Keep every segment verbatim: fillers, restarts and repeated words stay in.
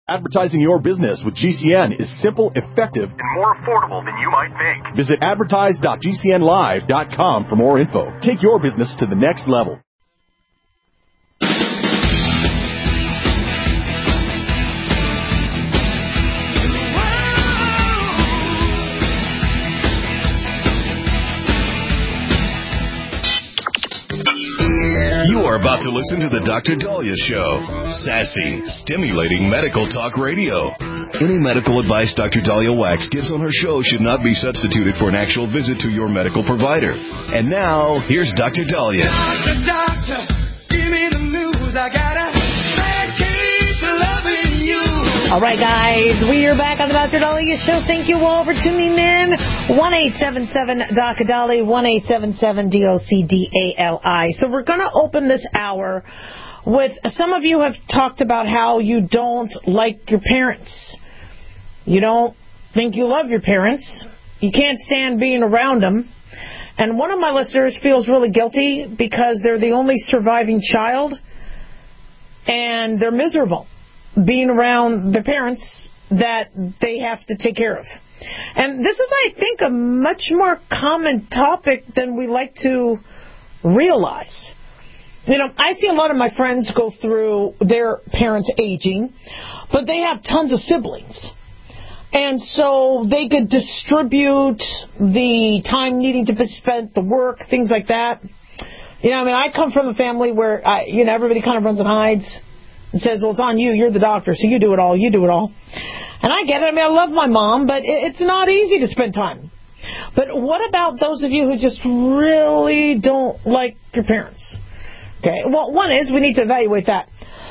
Advertising your business with G C N is simple, effective, and more affordable than you might think. Visit advertise dot g c n live dot com for more info. Take your business to the next level. You are about to listen to the Doctor Daliah Show. Sassy, stimulating medical talk radio. Any medical advice Doctor Daliah Wax gives on her show should not be substituted for an actual visit to your medical provider. And now, here's Doctor Daliah. Doctor, doctor, give me the news. I gotta keep loving you. All right, guys, we are back on the Doctor Daliah Show. Thank you all for tuning in. one eight seven seven D O C D A L I, one eight seven seven D O C D A L I. So we're going to open this hour with, some of you have talked about how you don't like your parents. You don't think you love your parents. You can't stand being around them. And one of my listeners feels really guilty because they're the only surviving child and they're miserable being around their parents that they have to take care of. And this is, I think, a much more common topic than we like to realize. You know, I see a lot of my friends go through their parents aging, but they have tons of siblings. And so they could distribute the time needing to be spent, the work, things like that. You know, I mean, I come from a family where, I, you know, everybody kind of runs and hides and says, well, it's on you. You're the doctor, so you do it all. You do it all. And I get it. I mean, I love my mom, but it's not easy to spend time. But what about those of you who just really don't like your parents? Okay, well, one is we need to evaluate that.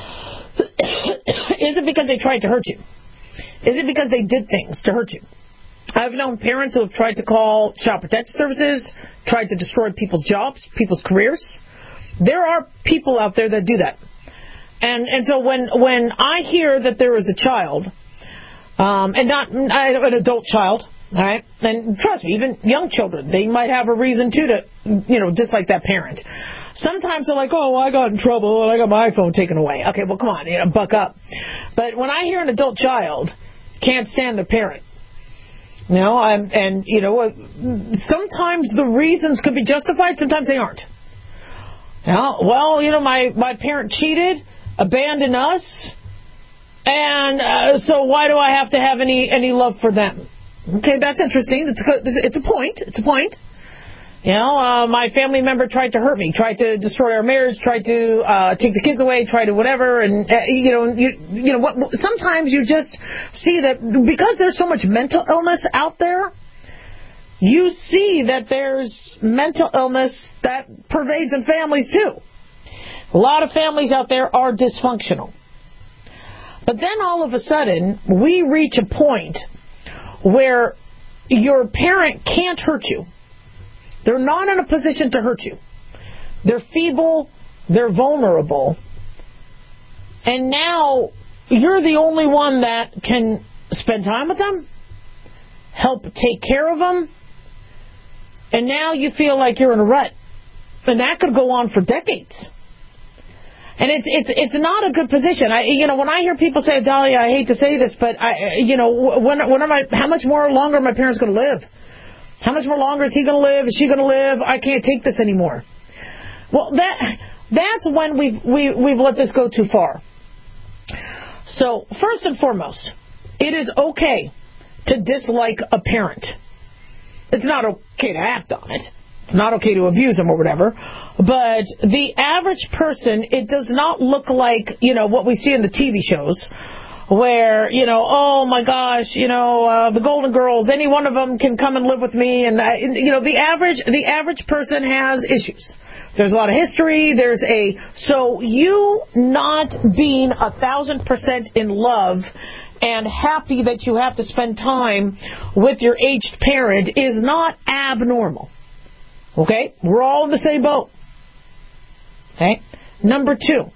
Is it because they tried to hurt you? Is it because they did things to hurt you? I've known parents who have tried to call Child Protective Services, tried to destroy people's jobs, people's careers. There are people out there that do that. And and so when when I hear that there is a child, um, and not an adult child, all right, and trust me, even young children, they might have a reason too to, you know, dislike that parent. Sometimes they're like, oh, I got in trouble and I got my iPhone taken away. Okay, well, come on, you know, buck up. But when I hear an adult child can't stand the parent, you know, I'm, and, you know, sometimes the reasons could be justified, sometimes they aren't. You know, well, you know, my, my parent cheated, abandoned us, and uh, so why do I have to have any, any love for them? Okay, that's interesting. It's a, it's a point. It's a point. You know, uh, my family member tried to hurt me, tried to destroy our marriage, tried to uh, take the kids away, tried to whatever, and uh, you know, you, you know, what, sometimes you just see that because there's so much mental illness out there, you see that there's mental illness that pervades in families too. A lot of families out there are dysfunctional. But then all of a sudden, we reach a point where your parent can't hurt you. They're not in a position to hurt you. They're feeble. They're vulnerable. And now you're the only one that can spend time with them, help take care of them, and now you feel like you're in a rut. And that could go on for decades. And it's it's it's not a good position. I you know when I hear people say, Daliah, I hate to say this, but I you know when when am I? How much more longer are my parents going to live? How much more longer is he going to live? Is she going to live? I can't take this anymore. Well, that that's when we've we, we've let this go too far. So first and foremost, it is okay to dislike a parent. It's not okay to act on it. It's not okay to abuse them or whatever. But the average person, it does not look like, you know, what we see in the T V shows where, you know, oh my gosh, you know, uh, the Golden Girls, any one of them can come and live with me. And, I, you know, the average, the average person has issues. There's a lot of history. There's a, so you not being a thousand percent in love and happy that you have to spend time with your aged parent is not abnormal. Okay? We're all in the same boat. Okay? Number two,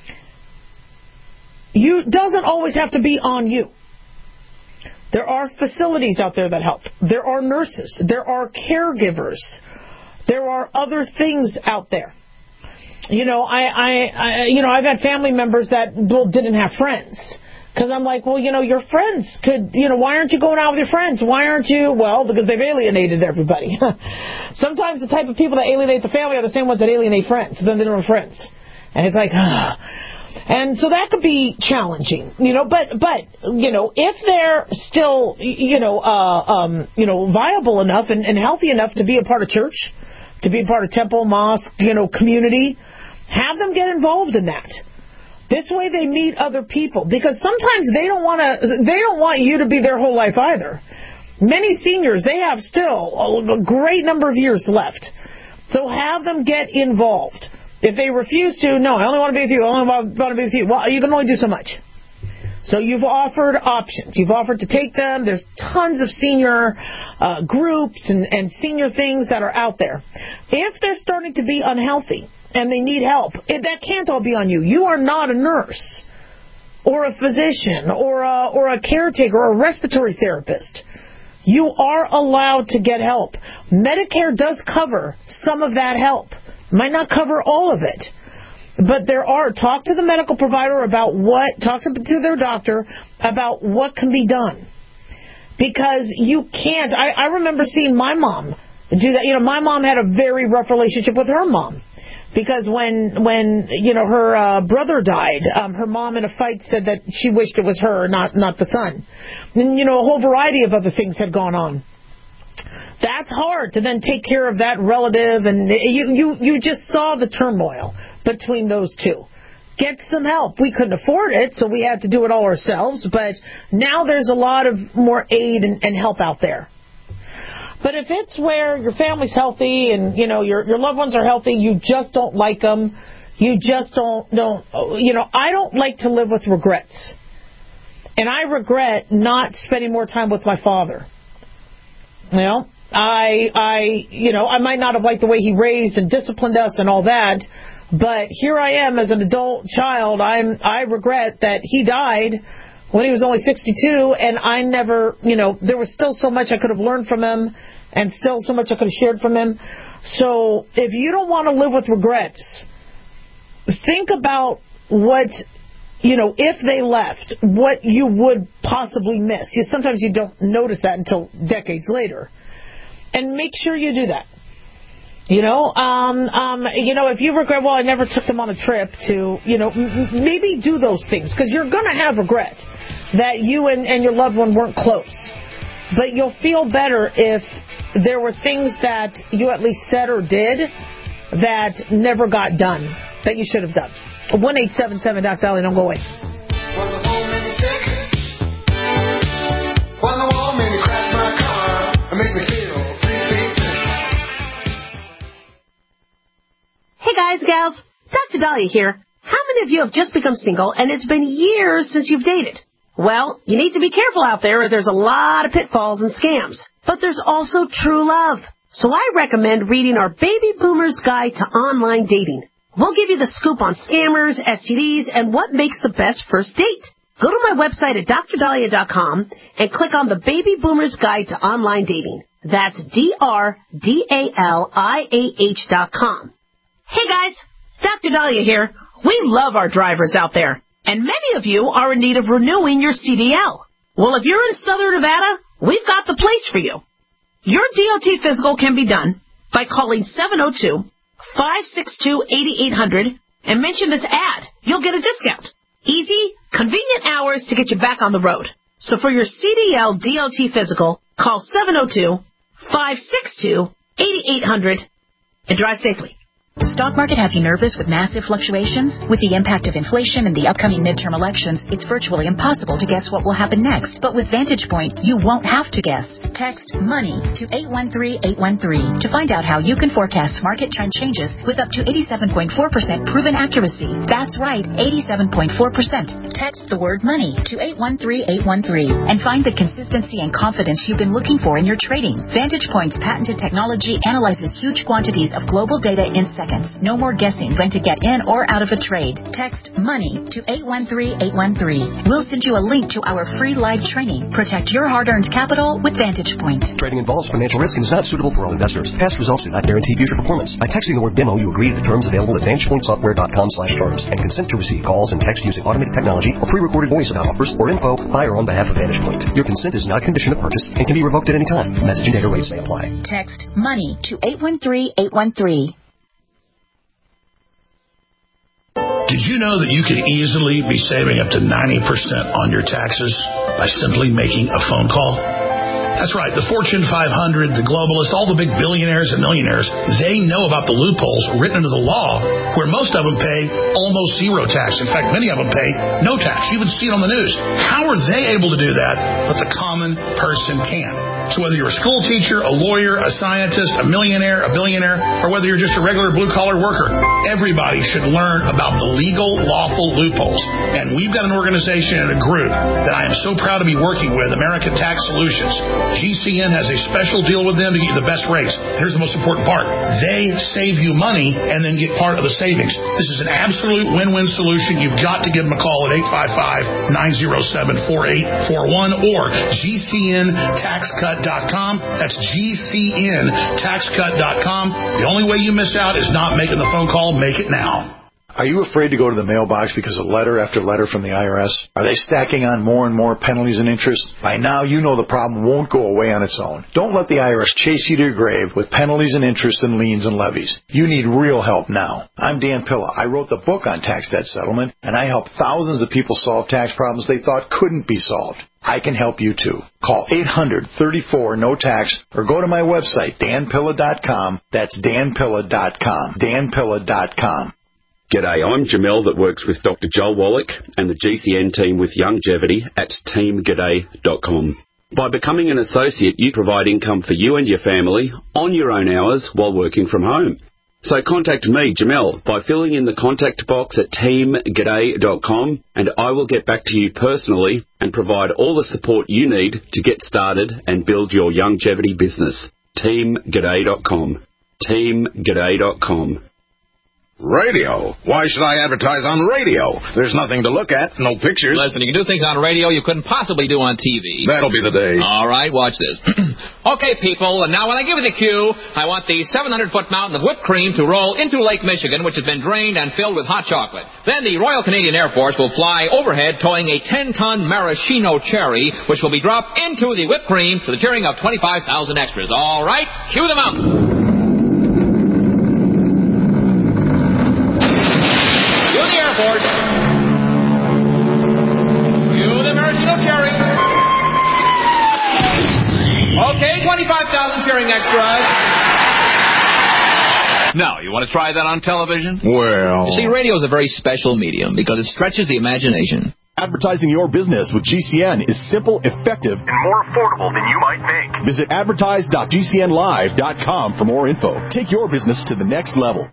you doesn't always have to be on you. There are facilities out there that help. There are nurses. There are caregivers. There are other things out there. You know, I, I, I you know, I've had family members that well, didn't have friends. Because I'm like, well, you know, your friends could, you know, why aren't you going out with your friends? Why aren't you? Well, because they've alienated everybody. Sometimes the type of people that alienate the family are the same ones that alienate friends. So then they don't have friends. And it's like, ah. And so that could be challenging, you know, but, but, you know, if they're still, you know, uh, um, you know, viable enough and, and healthy enough to be a part of church, to be a part of temple, mosque, you know, community, have them get involved in that. This way they meet other people, because sometimes they don't want to, they don't want you to be their whole life either. Many seniors, they have still a great number of years left. So have them get involved. If they refuse to, no, I only want to be with you, I only want to be with you. Well, you can only do so much. So you've offered options. You've offered to take them. There's tons of senior uh, groups and, and senior things that are out there. If they're starting to be unhealthy and they need help, it, that can't all be on you. You are not a nurse or a physician or a, or a caretaker or a respiratory therapist. You are allowed to get help. Medicare does cover some of that help. Might not cover all of it. But there are, talk to the medical provider about what, talk to, to their doctor about what can be done. Because you can't, I, I remember seeing my mom do that. You know, my mom had a very rough relationship with her mom. Because when, when you know, her uh, brother died, um, her mom in a fight said that she wished it was her, not, not the son. And, you know, a whole variety of other things had gone on. That's hard to then take care of that relative, and you, you, you just saw the turmoil between those two. Get some help. We couldn't afford it, so we had to do it all ourselves, but now there's a lot of more aid and, and help out there. But if it's where your family's healthy and, you know, your, your loved ones are healthy, you just don't like them, you just don't, don't, you know, I don't like to live with regrets. And I regret not spending more time with my father. You know, I, I, you know, I might not have liked the way he raised and disciplined us and all that, but here I am as an adult child. I'm, I regret that he died when he was only sixty-two, and I never, you know, there was still so much I could have learned from him, and still so much I could have shared from him. So if you don't want to live with regrets, think about what, you know, if they left, what you would possibly miss. You, sometimes you don't notice that until decades later. And make sure you do that. You know, um, um, you know, if you regret, well, I never took them on a trip to, you know, m- maybe do those things, because you're going to have regret that you and, and your loved one weren't close. But you'll feel better if there were things that you at least said or did that never got done, that you should have done. one eight seven seven Doc Dolly, don't go away. When the woman is sick, when the woman crashed my car and make me feel three feet thick. Hey guys, gals, Doctor Dahlia here. How many of you have just become single and it's been years since you've dated? Well, you need to be careful out there, as there's a lot of pitfalls and scams. But there's also true love. So I recommend reading our Baby Boomer's Guide to Online Dating. We'll give you the scoop on scammers, S T Ds, and what makes the best first date. Go to my website at dr dahlia dot com and click on the Baby Boomer's Guide to Online Dating. That's D R D A L I A H dot com. Hey guys, Doctor Dahlia here. We love our drivers out there, and many of you are in need of renewing your C D L. Well, if you're in Southern Nevada, we've got the place for you. Your D O T physical can be done by calling seven oh two, five six two, eight eight hundred and mention this ad. You'll get a discount. Easy, convenient hours to get you back on the road. So for your C D L D O T physical, call seven oh two, five six two, eight eight hundred and drive safely. The stock market have you nervous with massive fluctuations? With the impact of inflation and the upcoming midterm elections, it's virtually impossible to guess what will happen next. But with Vantage Point, you won't have to guess. Text MONEY to eight one three eight one three to find out how you can forecast market trend changes with up to eighty-seven point four percent proven accuracy. That's right, eighty-seven point four percent. Text the word MONEY to eight one three eight one three and find the consistency and confidence you've been looking for in your trading. Vantage Point's patented technology analyzes huge quantities of global data in seconds seconds. No more guessing when to get in or out of a trade. Text MONEY to eight one three eight one three. We'll send you a link to our free live training. Protect your hard-earned capital with Vantage Point. Trading involves financial risk and is not suitable for all investors. Past results do not guarantee future performance. By texting the word demo, you agree to the terms available at vantage point software dot com slash terms and consent to receive calls and text using automated technology or pre-recorded voice about offers or info by or on behalf of Vantage Point. Your consent is not a condition of purchase and can be revoked at any time. Message and data rates may apply. Text MONEY to eight one three eight one three. Did you know that you could easily be saving up to ninety percent on your taxes by simply making a phone call? That's right. The Fortune five hundred, the globalists, all the big billionaires and millionaires, they know about the loopholes written into the law where most of them pay almost zero tax. In fact, many of them pay no tax. You even see it on the news. How are they able to do that, but the common person can? So whether you're a school teacher, a lawyer, a scientist, a millionaire, a billionaire, or whether you're just a regular blue-collar worker, everybody should learn about the legal, lawful loopholes. And we've got an organization and a group that I am so proud to be working with, American Tax Solutions. G C N has a special deal with them to get you the best rates. Here's the most important part. They save you money and then get part of the savings. This is an absolute win-win solution. You've got to give them a call at eight five five, nine oh seven, four eight four one or G C N tax cut dot com. That's G C N tax cut dot com. The only way you miss out is not making the phone call. Make it now. Are you afraid to go to the mailbox because of letter after letter from the I R S? Are they stacking on more and more penalties and interest? By now, you know the problem won't go away on its own. Don't let the I R S chase you to your grave with penalties and interest and liens and levies. You need real help now. I'm Dan Pilla. I wrote the book on tax debt settlement, and I help thousands of people solve tax problems they thought couldn't be solved. I can help you too. Call eight hundred, thirty-four, no tax or go to my website, dan pilla dot com. That's dan pilla dot com. dan pilla dot com. G'day, I'm Jamel that works with Doctor Joel Wallach and the G C N team with Longevity at team g'day dot com. By becoming an associate, you provide income for you and your family on your own hours while working from home. So contact me, Jamel, by filling in the contact box at team g'day dot com and I will get back to you personally and provide all the support you need to get started and build your longevity business. team g'day dot com. team g'day dot com. Radio? Why should I advertise on radio? There's nothing to look at, no pictures. Listen, you can do things on radio you couldn't possibly do on T V. That'll be the day. All right, watch this. Okay, people, and now when I give you the cue, I want the seven hundred foot mountain of whipped cream to roll into Lake Michigan, which has been drained and filled with hot chocolate. Then the Royal Canadian Air Force will fly overhead towing a ten ton maraschino cherry, which will be dropped into the whipped cream to the cheering of twenty-five thousand extras. All right, cue the mountain. Airport. You the maraschino cherry. Okay, twenty-five thousand cheering extras. Now, you want to try that on television? Well... You see, radio is a very special medium because it stretches the imagination. Advertising your business with G C N is simple, effective, and more affordable than you might think. Visit advertise dot g c n live dot com for more info. Take your business to the next level.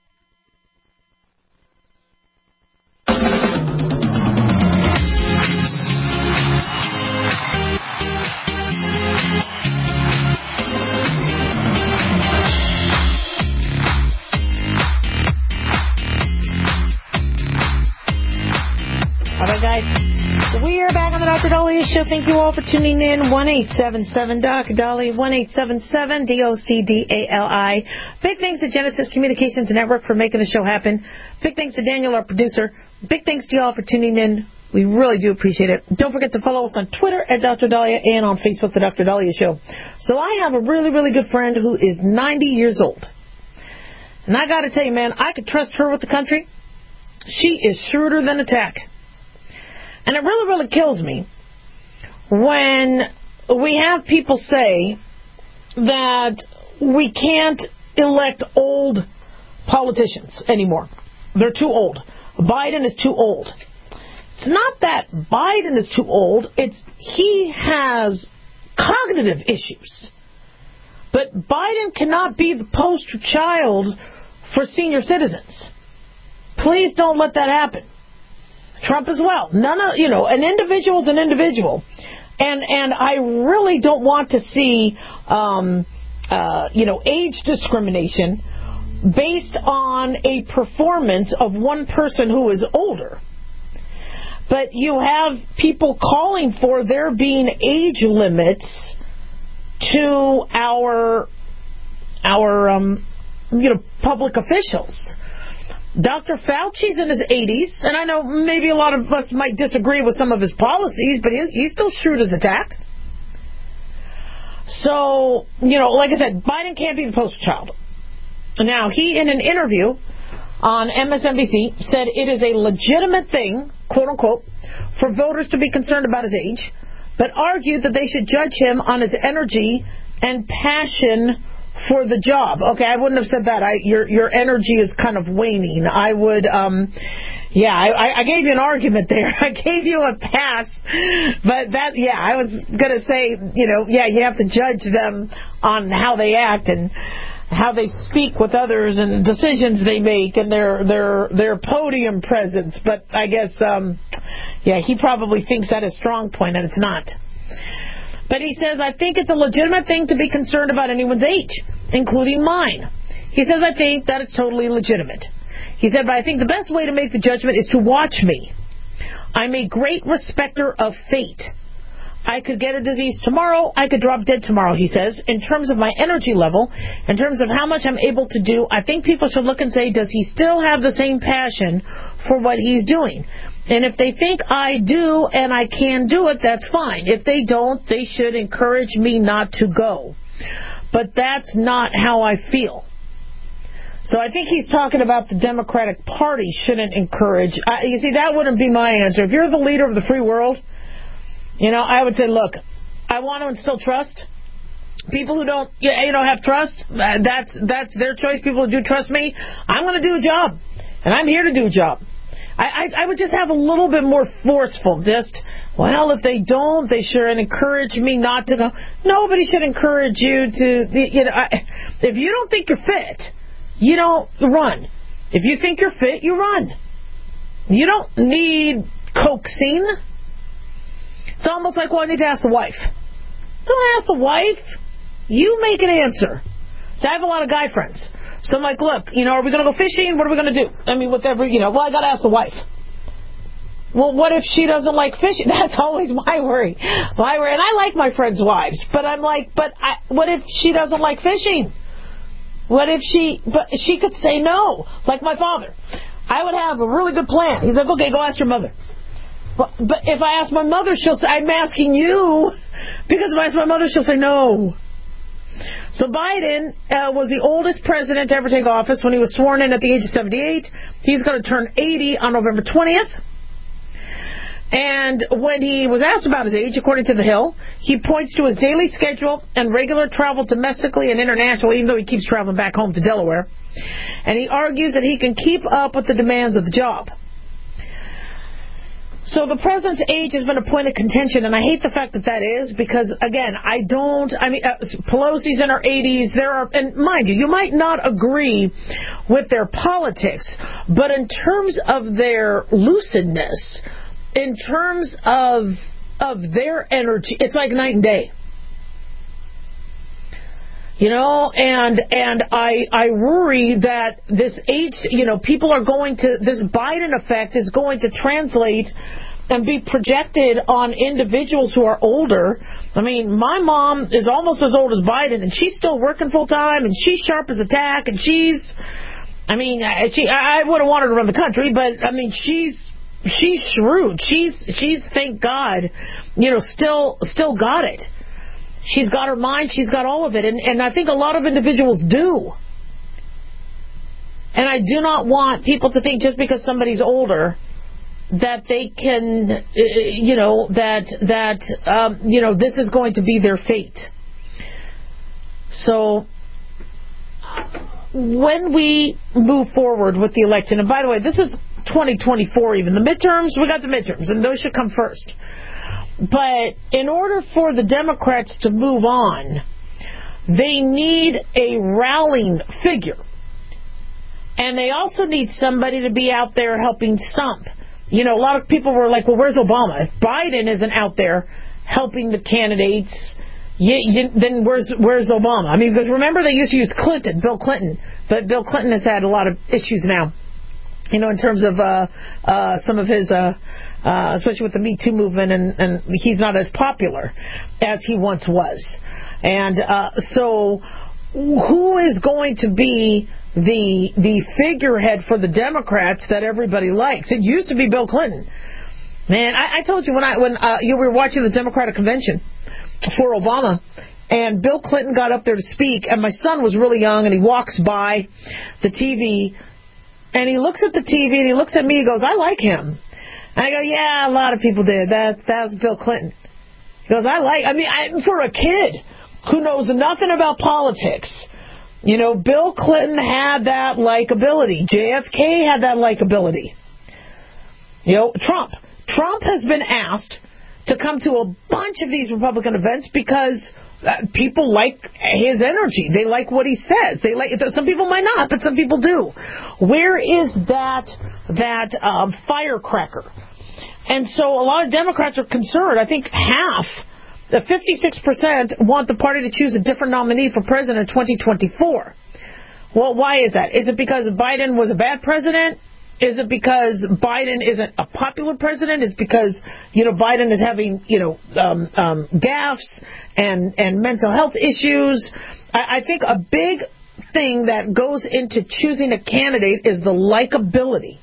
All right, guys. We are back on the Doctor Dahlia Show. Thank you all for tuning in. one eight seven seven Doc Dahlia, one eight seven seven D O C D A L I. Big thanks to Genesis Communications Network for making the show happen. Big thanks to Daniel, our producer. Big thanks to y'all for tuning in. We really do appreciate it. Don't forget to follow us on Twitter at Doctor Dahlia and on Facebook, The Doctor Dahlia Show. So I have a really, really good friend who is ninety years old. And I got to tell you, man, I could trust her with the country. She is shrewder than a tack. And it really, really kills me when we have people say that we can't elect old politicians anymore. They're too old. Biden is too old. It's not that Biden is too old. It's he has cognitive issues. But Biden cannot be the poster child for senior citizens. Please don't let that happen. Trump as well. None of, you know, an individual is an individual. And and I really don't want to see, um, uh, you know, age discrimination based on a performance of one person who is older. But you have people calling for there being age limits to our our um, you know public officials. Doctor Fauci's in his eighties, and I know maybe a lot of us might disagree with some of his policies, but he, he's still shrewd as a tack. So, you know, like I said, Biden can't be the poster child. Now, he, in an interview on M S N B C, said it is a legitimate thing, quote unquote, for voters to be concerned about his age, but argued that they should judge him on his energy and passion for the job. Okay, I wouldn't have said that. I, your your energy is kind of waning. I would, um, yeah, I, I gave you an argument there. I gave you a pass, but that, yeah, I was gonna say, you know, yeah, you have to judge them on how they act and how they speak with others and decisions they make and their their their podium presence. But I guess, um, yeah, he probably thinks that is a strong point, and it's not. But he says, I think it's a legitimate thing to be concerned about anyone's age, including mine. He says, I think that it's totally legitimate. He said, but I think the best way to make the judgment is to watch me. I'm a great respecter of fate. I could get a disease tomorrow. I could drop dead tomorrow, he says. In terms of my energy level, in terms of how much I'm able to do, I think people should look and say, does he still have the same passion for what he's doing? And if they think I do and I can do it, that's fine. If they don't, they should encourage me not to go. But that's not how I feel. So I think he's talking about the Democratic Party shouldn't encourage. I, you see, that wouldn't be my answer. If you're the leader of the free world, you know, I would say, look, I want to instill trust. People who don't, you know, have trust, uh, that's that's their choice. People who do trust me, I'm going to do a job, and I'm here to do a job. I, I, I would just have a little bit more forceful. Just, well, if they don't, they should encourage me not to go. Nobody should encourage you to, you know, I, if you don't think you're fit, you don't run. If you think you're fit, you run. You don't need coaxing. It's almost like, well, I need to ask the wife. Don't ask the wife. You make an answer. So I have a lot of guy friends. So I'm like, look, you know, are we going to go fishing? What are we going to do? I mean, whatever, you know, well, I got to ask the wife. Well, what if she doesn't like fishing? That's always my worry. My worry. And I like my friends' wives. But I'm like, but I, what if she doesn't like fishing? What if she, but she could say no, like my father. I would have a really good plan. He's like, okay, go ask your mother. But, but if I ask my mother, she'll say, I'm asking you. Because if I ask my mother, she'll say no. So Biden uh, was the oldest president to ever take office when he was sworn in at the age of seventy-eight. He's going to turn eighty on November twentieth. And when he was asked about his age, according to The Hill, he points to his daily schedule and regular travel domestically and internationally, even though he keeps traveling back home to Delaware. And he argues that he can keep up with the demands of the job. So the president's age has been a point of contention, and I hate the fact that that is, because, again, I don't, I mean, uh, Pelosi's in her eighties, there are, and mind you, you might not agree with their politics, but in terms of their lucidness, in terms of of their energy, it's like night and day. You know, and and I I worry that this age, you know, people are going to, this Biden effect is going to translate and be projected on individuals who are older. I mean, my mom is almost as old as Biden, and she's still working full time, and she's sharp as a tack, and she's, I mean, she, I would have wanted to run the country, but I mean, she's she's shrewd. She's she's thank God, you know, still still got it. She's got her mind. She's got all of it. And, and I think a lot of individuals do. And I do not want people to think just because somebody's older that they can, you know, that, that um, you know, this is going to be their fate. So when we move forward with the election, and by the way, this is twenty twenty-four even. The midterms, we got the midterms, and those should come first. But in order for the Democrats to move on, they need a rallying figure. And they also need somebody to be out there helping stump. You know, a lot of people were like, well, where's Obama? If Biden isn't out there helping the candidates, you, you, then where's where's Obama? I mean, because remember they used to use Clinton, Bill Clinton, but Bill Clinton has had a lot of issues now. You know, in terms of uh, uh, some of his, uh, uh, especially with the Me Too movement, and, and he's not as popular as he once was. And uh, so, who is going to be the the figurehead for the Democrats that everybody likes? It used to be Bill Clinton. Man, I, I told you when I when uh, you were watching the Democratic convention for Obama, and Bill Clinton got up there to speak, and my son was really young, and he walks by the T V. And he looks at the T V and he looks at me. He goes, "I like him." And I go, "Yeah, a lot of people did. That that was Bill Clinton." He goes, "I like. I mean, I, for a kid who knows nothing about politics, you know, Bill Clinton had that likability. J F K had that likability. You know, Trump. Trump has been asked to come to a bunch of these Republican events because Uh, people like his energy. They like what he says. They like. Some people might not, but some people do. Where is that that um, firecracker? And so a lot of Democrats are concerned. I think half, the fifty-six percent, want the party to choose a different nominee for president in twenty twenty-four. Well, why is that? Is it because Biden was a bad president? Is it because Biden isn't a popular president? Is it because, you know, Biden is having, you know, um, um, gaffes and, and mental health issues? I, I think a big thing that goes into choosing a candidate is the likability,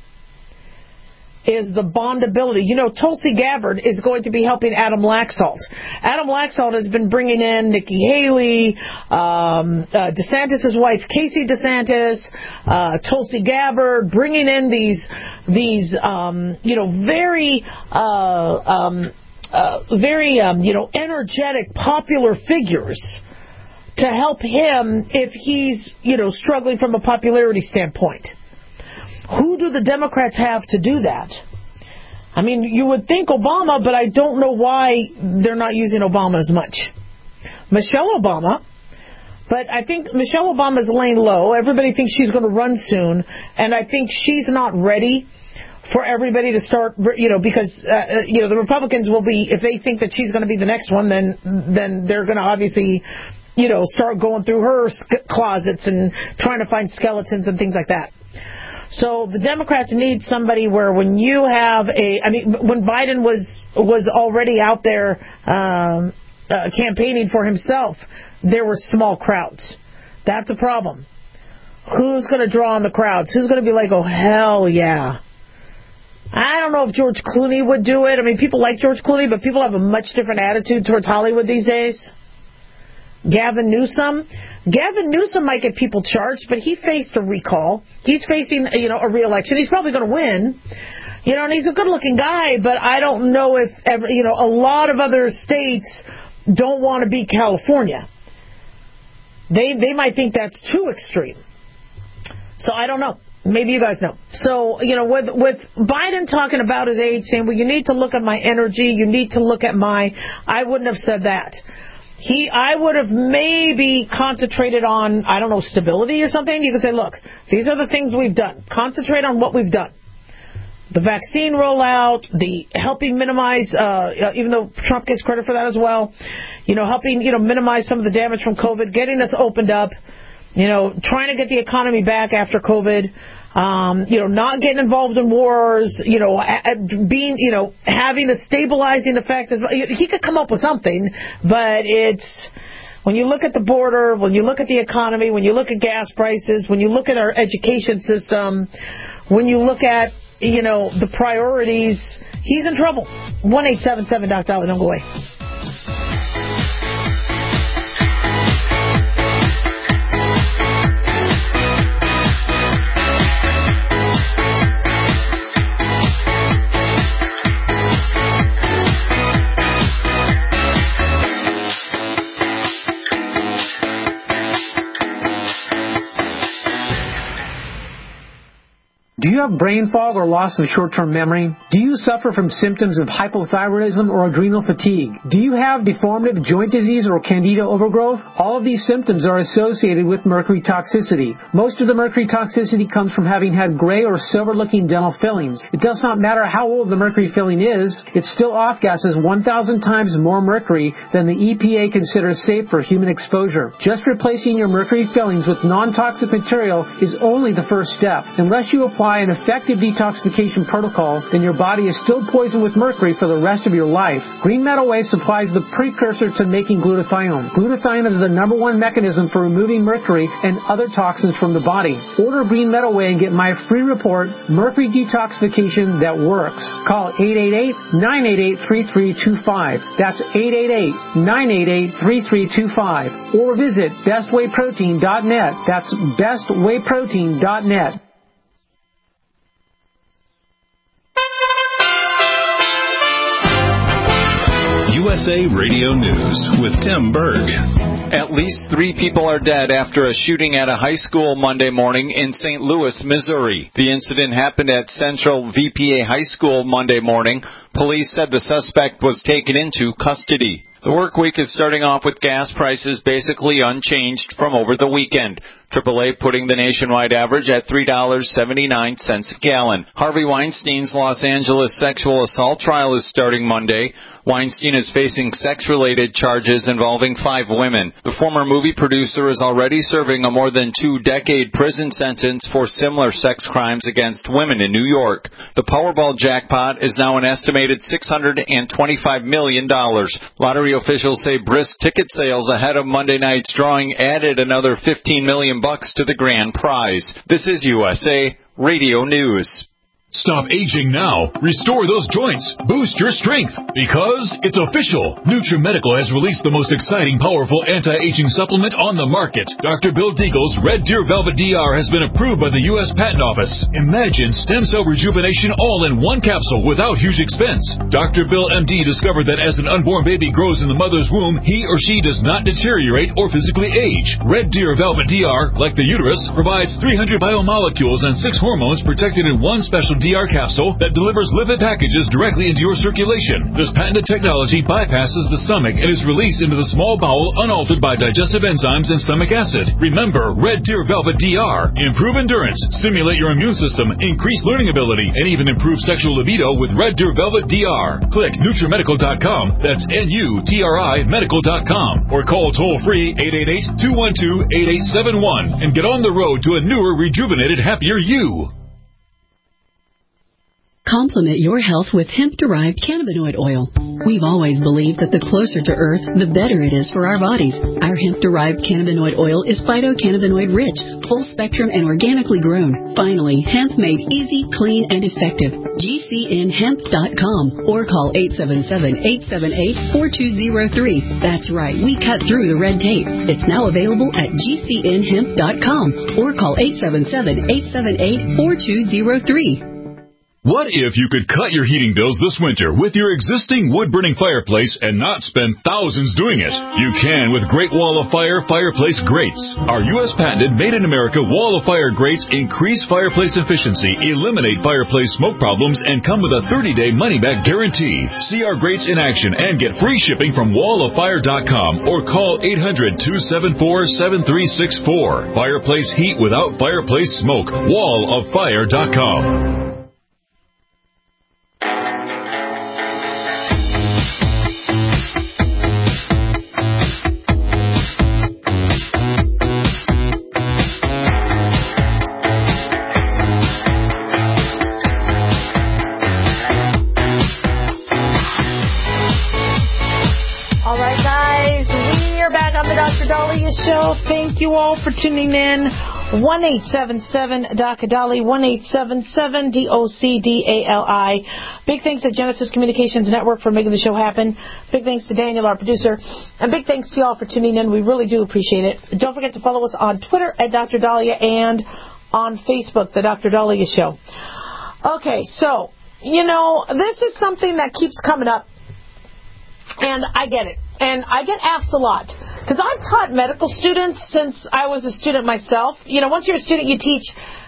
is the bondability. You know, Tulsi Gabbard is going to be helping Adam Laxalt. Adam Laxalt has been bringing in Nikki Haley, um, uh, DeSantis' wife, Casey DeSantis, uh, Tulsi Gabbard, bringing in these, these, um, you know, very, uh, um, uh, very, um, you know, energetic, popular figures to help him if he's, you know, struggling from a popularity standpoint. Who do the Democrats have to do that? I mean, you would think Obama, but I don't know why they're not using Obama as much. Michelle Obama, but I think Michelle Obama is laying low. Everybody thinks she's going to run soon, and I think she's not ready for everybody to start, you know, because, uh, you know, the Republicans will be, if they think that she's going to be the next one, then then they're going to obviously, you know, start going through her closets and trying to find skeletons and things like that. So the Democrats need somebody where when you have a, I mean, when Biden was was already out there um, uh, campaigning for himself, there were small crowds. That's a problem. Who's going to draw on the crowds? Who's going to be like, oh, hell yeah. I don't know if George Clooney would do it. I mean, people like George Clooney, but people have a much different attitude towards Hollywood these days. Gavin Newsom. Gavin Newsom might get people charged, but he faced a recall. He's facing, you know, a re-election. He's probably going to win. You know, and he's a good-looking guy, but I don't know if, ever, you know, a lot of other states don't want to be California. They they might think that's too extreme. So I don't know. Maybe you guys know. So, you know, with with Biden talking about his age, saying, well, you need to look at my energy, you need to look at my, I wouldn't have said that. He, I would have maybe concentrated on, I don't know, stability or something. You could say, look, these are the things we've done. Concentrate on what we've done. The vaccine rollout, the helping minimize, uh, even though Trump gets credit for that as well, you know, helping, you know, minimize some of the damage from COVID, getting us opened up, you know, trying to get the economy back after COVID, um, you know, not getting involved in wars, you know, being, you know, having a stabilizing effect. He could come up with something, but it's, when you look at the border, when you look at the economy, when you look at gas prices, when you look at our education system, when you look at, you know, the priorities, he's in trouble. one eight seven seven Doc Dolly, don't go away. Do you have brain fog or loss of short-term memory? Do you suffer from symptoms of hypothyroidism or adrenal fatigue? Do you have deformative joint disease or candida overgrowth? All of these symptoms are associated with mercury toxicity. Most of the mercury toxicity comes from having had gray or silver-looking dental fillings. It does not matter how old the mercury filling is, it still off-gases one thousand times more mercury than the E P A considers safe for human exposure. Just replacing your mercury fillings with non-toxic material is only the first step. Unless you apply an effective detoxification protocol, then your body is still poisoned with mercury for the rest of your life. Green Meadow Way supplies the precursor to making glutathione. Glutathione is the number one mechanism for removing mercury and other toxins from the body. Order Green Meadow Way and get my free report, Mercury Detoxification That Works. Call eight eight eight, nine eight eight, three three two five. That's eight eight eight, nine eight eight, three three two five. Or visit best way protein dot net. That's best way protein dot net. U S A Radio News with Tim Berg. At least three people are dead after a shooting at a high school Monday morning in Saint Louis, Missouri. The incident happened at Central V P A High School Monday morning. Police said the suspect was taken into custody. The work week is starting off with gas prices basically unchanged from over the weekend. triple A putting the nationwide average at three dollars and seventy-nine cents a gallon. Harvey Weinstein's Los Angeles sexual assault trial is starting Monday. Weinstein is facing sex-related charges involving five women. The former movie producer is already serving a more than two-decade prison sentence for similar sex crimes against women in New York. The Powerball jackpot is now an estimated six hundred twenty-five million dollars. Lottery officials say brisk ticket sales ahead of Monday night's drawing added another fifteen million bucks to the grand prize. This is U S A Radio News. Stop aging now. Restore those joints. Boost your strength. Because it's official. NutriMedical has released the most exciting, powerful anti-aging supplement on the market. Doctor Bill Deagle's Red Deer Velvet D R has been approved by the U S Patent Office. Imagine stem cell rejuvenation all in one capsule without huge expense. Doctor Bill M D discovered that as an unborn baby grows in the mother's womb, he or she does not deteriorate or physically age. Red Deer Velvet D R, like the uterus, provides three hundred biomolecules and six hormones protected in one special D R capsule that delivers lipid packages directly into your circulation. This patented technology bypasses the stomach and is released into the small bowel unaltered by digestive enzymes and stomach acid. Remember, Red Deer Velvet D R. Improve endurance, stimulate your immune system, increase learning ability, and even improve sexual libido with Red Deer Velvet D R. Click NutriMedical dot com, that's N U T R I medical dot com, or call toll-free eight eight eight, two one two, eight eight seven one and get on the road to a newer, rejuvenated, happier you. Complement your health with hemp-derived cannabinoid oil. We've always believed that the closer to Earth, the better it is for our bodies. Our hemp-derived cannabinoid oil is phytocannabinoid-rich, full-spectrum, and organically grown. Finally, hemp made easy, clean, and effective. G C N hemp dot com or call eight seven seven, eight seven eight, four two zero three. That's right, we cut through the red tape. It's now available at G C N hemp dot com or call eight seven seven, eight seven eight, four two zero three. What if you could cut your heating bills this winter with your existing wood-burning fireplace and not spend thousands doing it? You can with Great Wall of Fire Fireplace Grates. Our U S patented made-in-America Wall of Fire grates increase fireplace efficiency, eliminate fireplace smoke problems, and come with a thirty-day money-back guarantee. See our grates in action and get free shipping from wall of fire dot com or call eight hundred, two seven four, seven three six four. Fireplace heat without fireplace smoke. wall of fire dot com. Show. Thank you all for tuning in. one eight seven seven D O C A D A L I, one eight seven seven D O C D A L I. Big thanks to Genesis Communications Network for making the show happen. Big thanks to Daniel, our producer. And big thanks to you all for tuning in. We really do appreciate it. Don't forget to follow us on Twitter at Doctor Dahlia and on Facebook, The Doctor Dahlia Show. Okay, so, you know, this is something that keeps coming up. And I get it. And I get asked a lot. Because I've taught medical students since I was a student myself. You know, once you're a student, you teach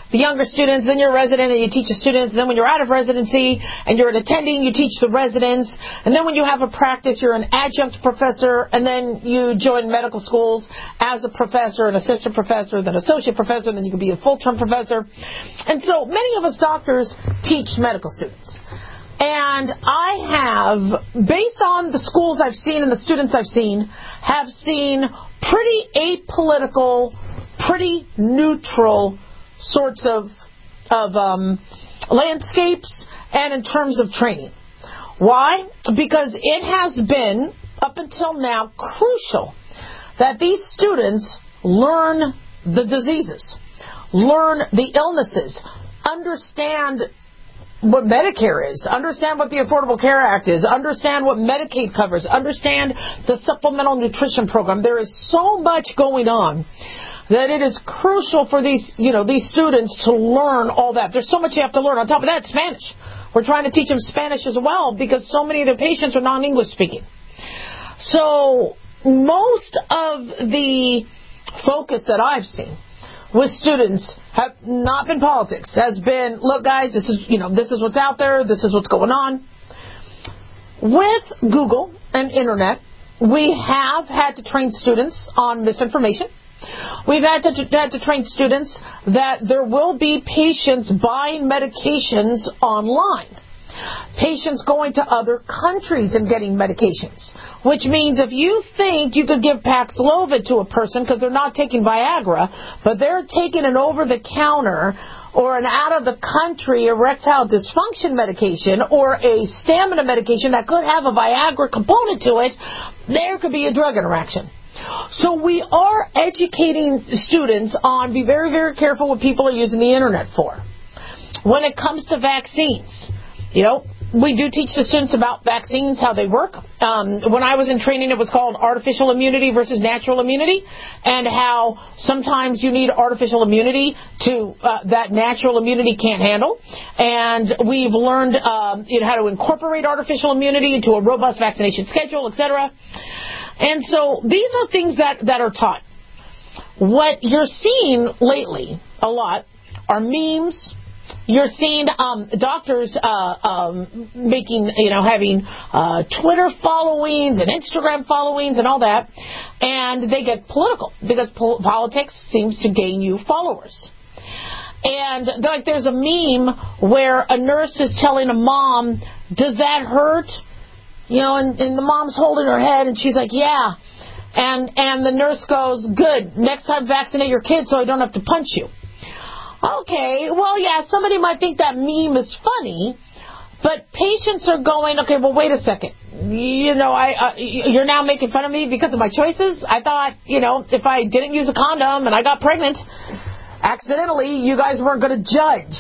the younger students, then you're a resident and you teach the students, and then when you're out of residency and you're an attending, you teach the residents, and then when you have a practice, you're an adjunct professor, and then you join medical schools as a professor, an assistant professor, then associate professor, then you can be a full-term professor. And so many of us doctors teach medical students. And I have, based on the schools I've seen and the students I've seen, have seen pretty apolitical, pretty neutral sorts of of um, landscapes and in terms of training. Why? Because it has been, up until now, crucial that these students learn the diseases, learn the illnesses, understand what Medicare is, understand what the Affordable Care Act is, understand what Medicaid covers, understand the supplemental nutrition program. There is so much going on that it is crucial for these, you know, these students to learn all that. There's so much you have to learn. On top of that, Spanish. We're trying to teach them Spanish as well because so many of their patients are non-English speaking. So most of the focus that I've seen with students have not been politics, has been, look guys, this is, you know, this is what's out there, this is what's going on. With Google and internet, we have had to train students on misinformation. We've had to, had to train students that there will be patients buying medications online. Patients going to other countries and getting medications. Which means if you think you could give Paxlovid to a person because they're not taking Viagra, but they're taking an over-the-counter or an out-of-the-country erectile dysfunction medication or a stamina medication that could have a Viagra component to it, there could be a drug interaction. So we are educating students on be very, very careful what people are using the internet for. When it comes to vaccines, you know, we do teach the students about vaccines, how they work. Um, when I was in training, it was called artificial immunity versus natural immunity, and how sometimes you need artificial immunity to uh, that natural immunity can't handle. And we've learned um, you know, how to incorporate artificial immunity into a robust vaccination schedule, et cetera. And so these are things that, that are taught. What you're seeing lately a lot are memes. You're seeing um, doctors uh, um, making, you know, having uh, Twitter followings and Instagram followings and all that, and they get political because po- politics seems to gain you followers. And like, there's a meme where a nurse is telling a mom, "Does that hurt?" You know, and, and the mom's holding her head, and she's like, "Yeah." And and the nurse goes, "Good. Next time, vaccinate your kid so I don't have to punch you." Okay, well, yeah, somebody might think that meme is funny, but patients are going, okay, well, wait a second. You know, I uh, you're now making fun of me because of my choices? I thought, you know, if I didn't use a condom and I got pregnant accidentally, you guys weren't going to judge.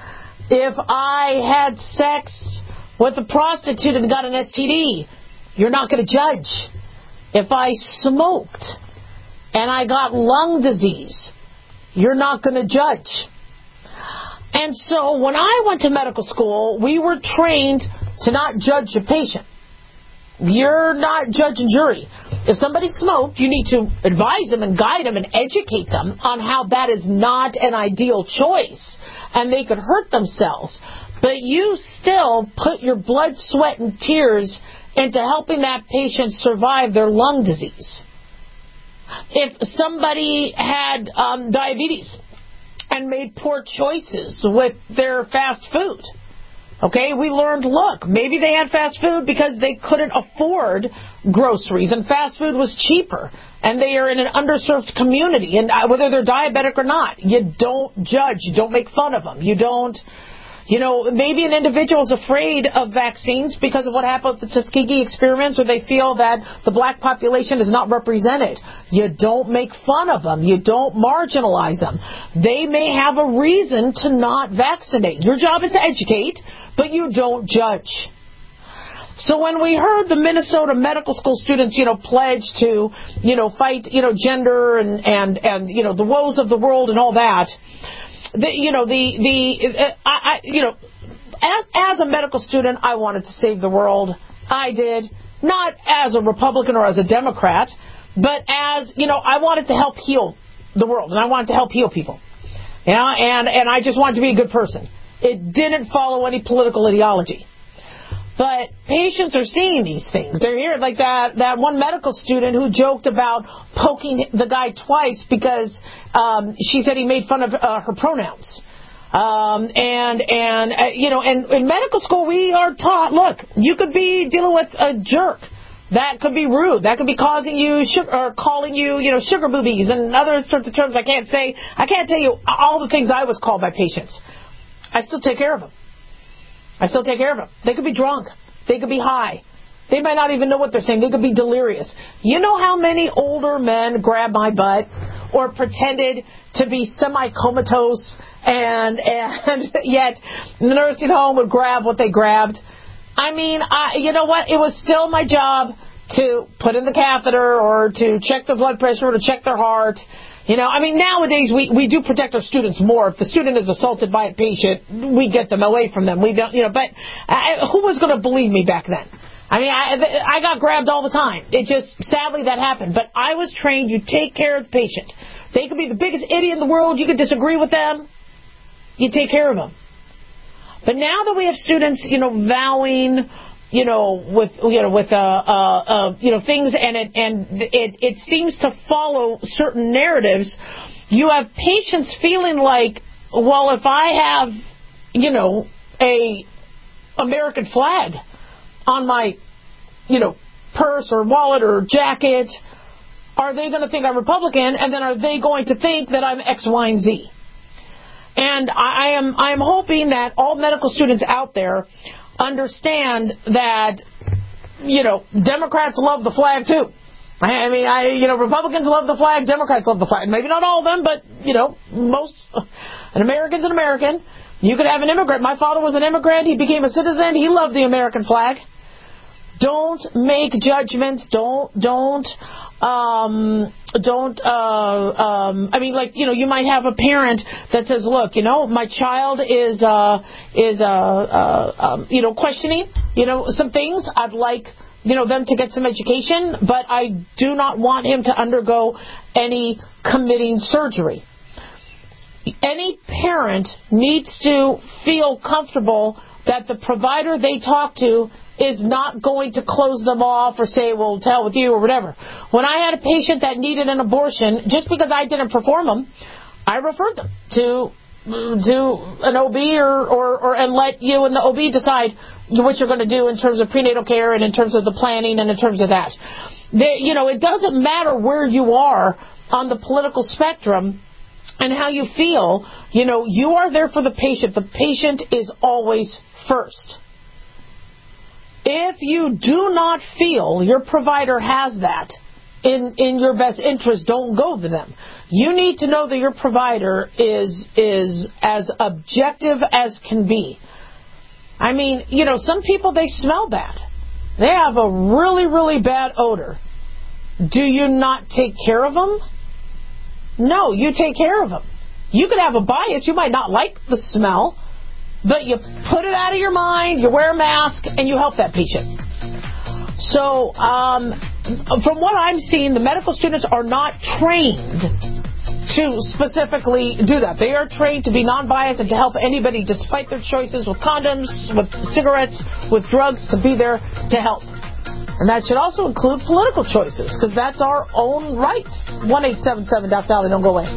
If I had sex with a prostitute and got an S T D, you're not going to judge. If I smoked and I got lung disease, you're not going to judge. And so when I went to medical school, we were trained to not judge a patient. You're not judge and jury. If somebody smoked, you need to advise them and guide them and educate them on how that is not an ideal choice and they could hurt themselves. But you still put your blood, sweat, and tears into helping that patient survive their lung disease. If somebody had um, diabetes and made poor choices with their fast food, okay, we learned, look, maybe they had fast food because they couldn't afford groceries and fast food was cheaper and they are in an underserved community, and whether they're diabetic or not, you don't judge, you don't make fun of them, you don't. You know, maybe an individual is afraid of vaccines because of what happened with the Tuskegee experiments, or they feel that the black population is not represented. You don't make fun of them. You don't marginalize them. They may have a reason to not vaccinate. Your job is to educate, but you don't judge. So when we heard the Minnesota medical school students, you know, pledge to, you know, fight, you know, gender and, and, and you know, the woes of the world and all that, The, you know, the, the, uh, I, I, you know, as, as a medical student, I wanted to save the world. I did. Not as a Republican or as a Democrat, but as, you know, I wanted to help heal the world, and I wanted to help heal people. You know, and, and I just wanted to be a good person. It didn't follow any political ideology. But patients are seeing these things. They're here, like that, that one medical student who joked about poking the guy twice because um, she said he made fun of uh, her pronouns. Um, and, and uh, you know, and in medical school we are taught, look, you could be dealing with a jerk. That could be rude. That could be causing you, sugar, or calling you, you know, sugar boobies and other sorts of terms I can't say. I can't tell you all the things I was called by patients. I still take care of them. I still take care of them. They could be drunk. They could be high. They might not even know what they're saying. They could be delirious. You know how many older men grabbed my butt or pretended to be semi-comatose and, and yet the nursing home would grab what they grabbed? I mean, I, you know what? It was still my job to put in the catheter or to check their blood pressure or to check their heart. You know, I mean, nowadays we, we do protect our students more. If the student is assaulted by a patient, we get them away from them. We don't, you know, but I, who was going to believe me back then? I mean, I, I got grabbed all the time. It just, sadly, that happened. But I was trained, you take care of the patient. They could be the biggest idiot in the world. You could disagree with them. You take care of them. But now that we have students, you know, vowing, you know, with you know with uh, uh, uh, you know things, and it and it it seems to follow certain narratives. You have patients feeling like, well, if I have, you know, a American flag on my, you know, purse or wallet or jacket, are they going to think I'm Republican? And then are they going to think that I'm X, Y, and Z? And I am I am hoping that all medical students out there understand that, you know, Democrats love the flag too. I mean, I you know, Republicans love the flag, Democrats love the flag. Maybe not all of them, but, you know, most. An American's an American. You could have an immigrant. My father was an immigrant. He became a citizen. He loved the American flag. Don't make judgments. Don't, don't, um, don't, uh, um, I mean, like, you know, you might have a parent that says, look, you know, my child is, uh, is, uh, uh, um, you know, questioning, you know, some things. I'd like, you know, them to get some education, but I do not want him to undergo any committing surgery. Any parent needs to feel comfortable that the provider they talk to is not going to close them off or say, well, to hell with you or whatever. When I had a patient that needed an abortion, just because I didn't perform them, I referred them to to an O B or, or, or and let you and the O B decide what you're going to do in terms of prenatal care and in terms of the planning and in terms of that. They, you know, it doesn't matter where you are on the political spectrum and how you feel. You know, you are there for the patient. The patient is always first. If you do not feel your provider has that in, in your best interest, don't go to them. You need to know that your provider is is as objective as can be. I mean, you know, some people, they smell bad. They have a really, really bad odor. Do you not take care of them? No, you take care of them. You could have a bias. You might not like the smell, but you put it out of your mind, you wear a mask, and you help that patient. So, um, from what I'm seeing, the medical students are not trained to specifically do that. They are trained to be non-biased and to help anybody despite their choices with condoms, with cigarettes, with drugs, to be there to help. And that should also include political choices, because that's our own right. one eight seven seven Doc Dolly, don't go away.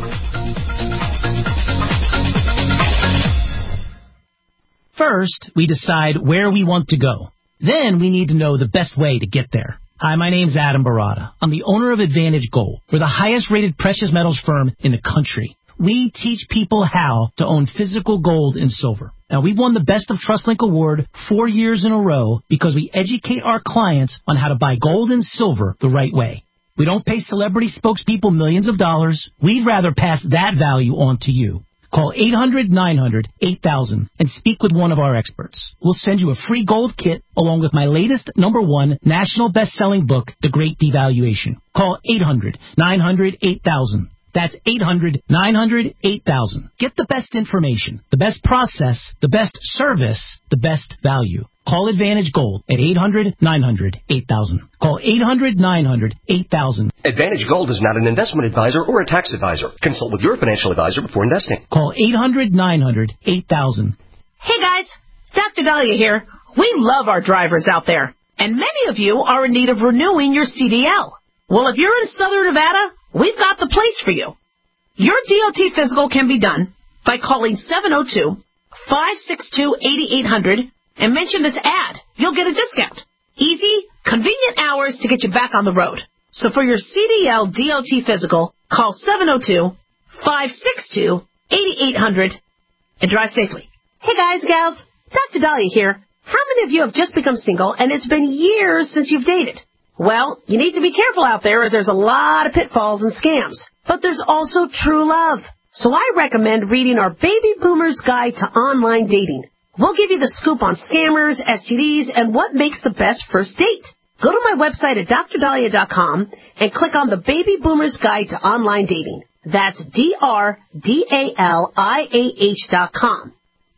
First, we decide where we want to go. Then we need to know the best way to get there. Hi, my name's Adam Barada. I'm the owner of Advantage Gold. We're the highest-rated precious metals firm in the country. We teach people how to own physical gold and silver. Now, we've won the Best of TrustLink Award four years in a row because we educate our clients on how to buy gold and silver the right way. We don't pay celebrity spokespeople millions of dollars. We'd rather pass that value on to you. Call eight hundred, nine hundred, eight thousand and speak with one of our experts. We'll send you a free gold kit along with my latest number one national best-selling book, The Great Devaluation. Call eight hundred, nine hundred, eight thousand. That's eight hundred, nine hundred, eight thousand. Get the best information, the best process, the best service, the best value. Call Advantage Gold at eight hundred, nine hundred, eight thousand. Call eight hundred, nine hundred, eight thousand. Advantage Gold is not an investment advisor or a tax advisor. Consult with your financial advisor before investing. Call eight hundred, nine hundred, eight thousand. Hey guys, Doctor Dahlia here. We love our drivers out there, and many of you are in need of renewing your C D L. Well, if you're in Southern Nevada, we've got the place for you. Your D O T physical can be done by calling seven oh two, five six two, eight eight hundred and mention this ad. You'll get a discount. Easy, convenient hours to get you back on the road. So for your C D L D O T physical, call seven oh two, five six two, eight eight hundred and drive safely. Hey guys, gals, Doctor Dahlia here. How many of you have just become single and it's been years since you've dated? Well, you need to be careful out there as there's a lot of pitfalls and scams. But there's also true love. So I recommend reading our Baby Boomer's Guide to Online Dating. We'll give you the scoop on scammers, S T Ds, and what makes the best first date. Go to my website at dr dahlia dot com and click on the Baby Boomer's Guide to Online Dating. That's D R D A L I A H dot com.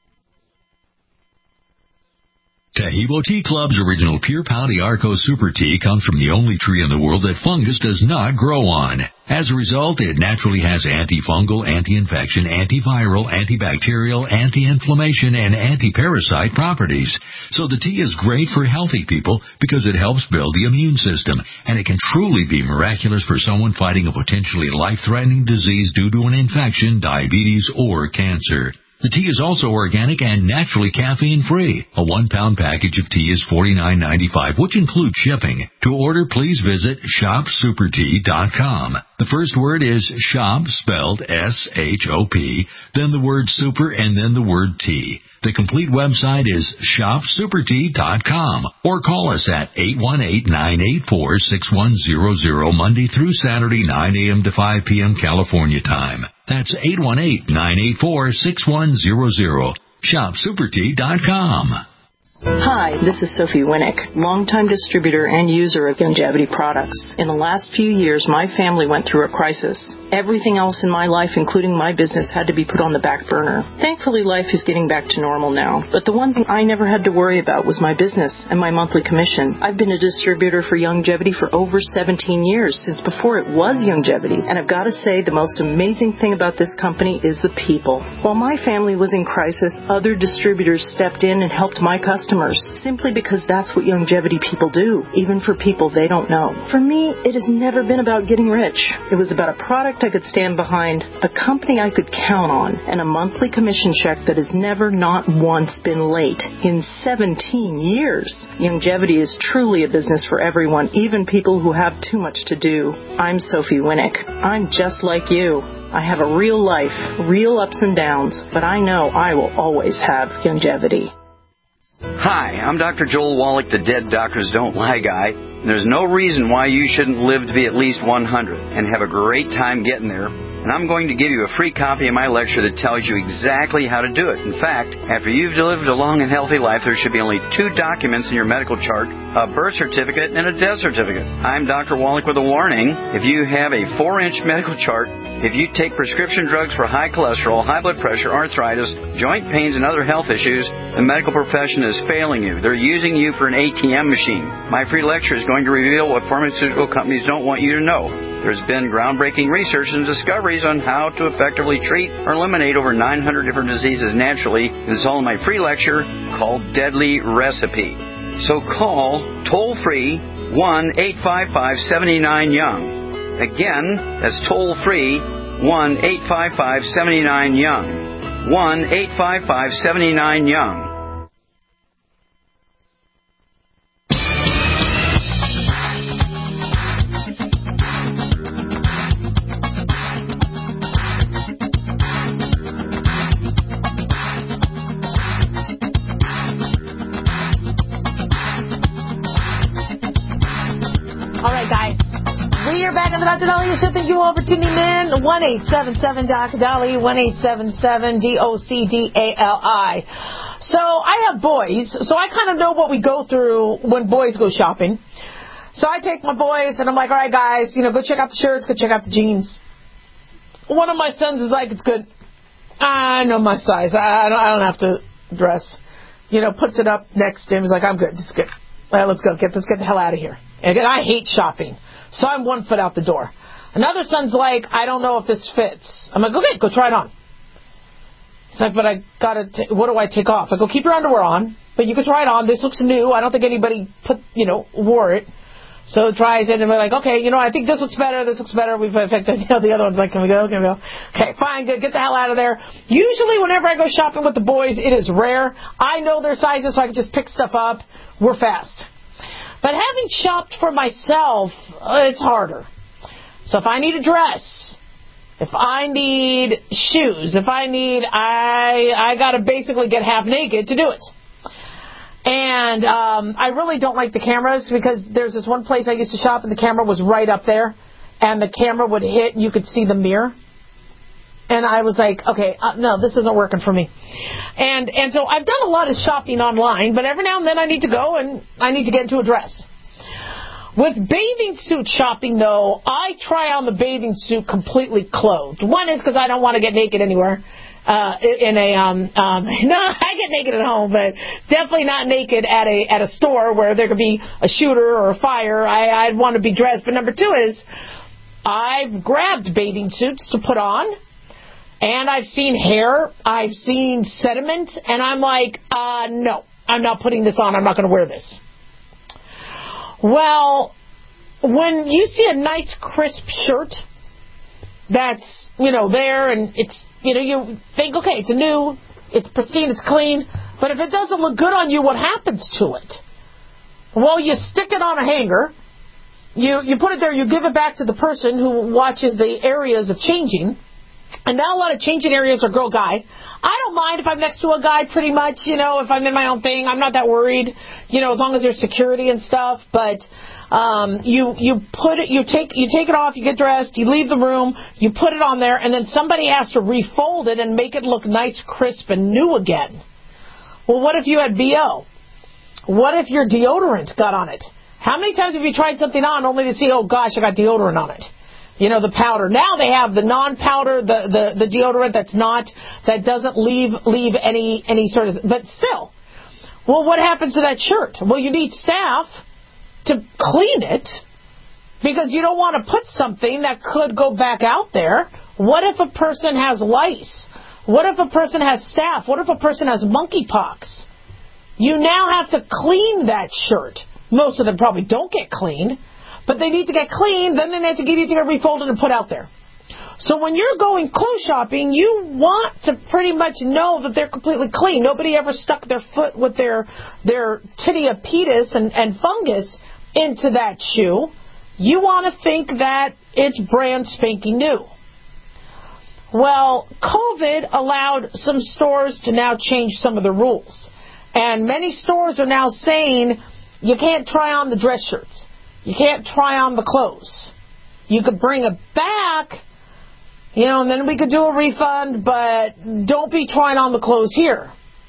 Taheebo Tea Club's original Pure Pouty Arco Super Tea comes from the only tree in the world that fungus does not grow on. As a result, it naturally has antifungal, anti-infection, antiviral, antibacterial, anti-inflammation, and anti-parasite properties. So the tea is great for healthy people because it helps build the immune system, and it can truly be miraculous for someone fighting a potentially life-threatening disease due to an infection, diabetes, or cancer. The tea is also organic and naturally caffeine-free. A one-pound package of tea is forty-nine ninety-five, which includes shipping. To order, please visit shop super tea dot com. The first word is shop, spelled S H O P, then the word super, and then the word tea. The complete website is shop super tea dot com, or call us at eight one eight, nine eight four, six one zero zero Monday through Saturday, nine a.m. to five p.m. California time. That's eight one eight, nine eight four, six one zero zero. shop super tea dot com. Hi, this is Sophie Winnick, longtime distributor and user of Youngevity products. In the last few years, my family went through a crisis. Everything else in my life, including my business, had to be put on the back burner. Thankfully, life is getting back to normal now. But the one thing I never had to worry about was my business and my monthly commission. I've been a distributor for Youngevity for over seventeen years, since before it was Youngevity. And I've got to say, the most amazing thing about this company is the people. While my family was in crisis, other distributors stepped in and helped my customers. Simply because that's what Youngevity people do, even for people they don't know. For me, it has never been about getting rich. It was about a product I could stand behind, a company I could count on, and a monthly commission check that has never not once been late in seventeen years. Youngevity is truly a business for everyone, even people who have too much to do. I'm Sophie Winnick. I'm just like you. I have a real life, real ups and downs, but I know I will always have Youngevity. Hi, I'm Doctor Joel Wallach, the Dead Doctors Don't Lie guy. There's no reason why you shouldn't live to be at least one hundred and have a great time getting there. And I'm going to give you a free copy of my lecture that tells you exactly how to do it. In fact, after you've lived a long and healthy life, there should be only two documents in your medical chart, a birth certificate and a death certificate. I'm Doctor Wallach with a warning. If you have a four-inch medical chart, if you take prescription drugs for high cholesterol, high blood pressure, arthritis, joint pains, and other health issues, the medical profession is failing you. They're using you for an A T M machine. My free lecture is going to reveal what pharmaceutical companies don't want you to know. There's been groundbreaking research and discoveries on how to effectively treat or eliminate over nine hundred different diseases naturally. It's all in my free lecture called Deadly Recipe. So call toll-free one eight five five, seven nine Young. Again, that's toll-free one eight five five, seven nine Young. one eight five five, seven nine Young. Doctor Dahlia Show, thank you all for tuning in. one eight seven seven Doctor Dahlia, one eight seven seven D O C D A L I. So I have boys, so I kind of know what we go through when boys go shopping. So I take my boys and I'm like, all right, guys, you know, go check out the shirts, go check out the jeans. one of my sons is like, it's good. I know my size. I don't, I don't have to dress. You know, puts it up next to him. He's like, I'm good. It's good. All right, let's go. Get let's get the hell out of here. And again, I hate shopping, so I'm one foot out the door. Another son's like, I don't know if this fits. I'm like, okay, go try it on. He's like, but I gotta. T- what do I take off? I go, keep your underwear on, but you can try it on. This looks new. I don't think anybody put, you know, wore it. So tries it, and we're like, okay, you know, I think this looks better. This looks better. We've affected. You know, the other one's like, can we go? Can we go? Okay, fine, good. Get the hell out of there. Usually, whenever I go shopping with the boys, it is rare. I know their sizes, so I can just pick stuff up. We're fast. But having shopped for myself, uh, it's harder. So if I need a dress, if I need shoes, if I need, I I got to basically get half naked to do it. And um, I really don't like the cameras because there's this one place I used to shop and the camera was right up there. And the camera would hit and you could see the mirror. And I was like, okay, uh, no, this isn't working for me. And and so I've done a lot of shopping online, but every now and then I need to go and I need to get into a dress. With bathing suit shopping, though, I try on the bathing suit completely clothed. One is because I don't want to get naked anywhere. Uh, in a, um, um, no, I get naked at home, but definitely not naked at a, at a store where there could be a shooter or a fire. I, I'd want to be dressed. But number two is, I've grabbed bathing suits to put on, and I've seen hair, I've seen sediment, and I'm like, uh, no, I'm not putting this on, I'm not going to wear this. Well, when you see a nice crisp shirt that's, you know, there and it's, you know, you think, okay, it's a new, it's pristine, it's clean, but if it doesn't look good on you, what happens to it? Well, you stick it on a hanger, you you put it there, you give it back to the person who watches the areas of changing, and now a lot of changing areas are girl-guy. I don't mind if I'm next to a guy pretty much, you know, if I'm in my own thing, I'm not that worried, you know, as long as there's security and stuff, but um, you you put it, you take you take it off, you get dressed, you leave the room, you put it on there, and then somebody has to refold it and make it look nice, crisp, and new again. Well, what if you had B O? What if your deodorant got on it? How many times have you tried something on only to see, oh gosh, I got deodorant on it? You know, the powder. Now they have the non-powder, the, the, the deodorant that's not, that doesn't leave leave any any sort of, but still. Well, what happens to that shirt? Well, you need staff to clean it because you don't want to put something that could go back out there. What if a person has lice? What if a person has staph? What if a person has monkeypox? You now have to clean that shirt. Most of them probably don't get cleaned. But they need to get cleaned, then they need to get it to get refolded and put out there. So when you're going clothes shopping, you want to pretty much know that they're completely clean. Nobody ever stuck their foot with their their tinea pedis and, and fungus into that shoe. You want to think that it's brand spanking new. Well, COVID allowed some stores to now change some of the rules. And many stores are now saying you can't try on the dress shirts. You can't try on the clothes. You could bring it back, you know, and then we could do a refund, but don't be trying on the clothes here.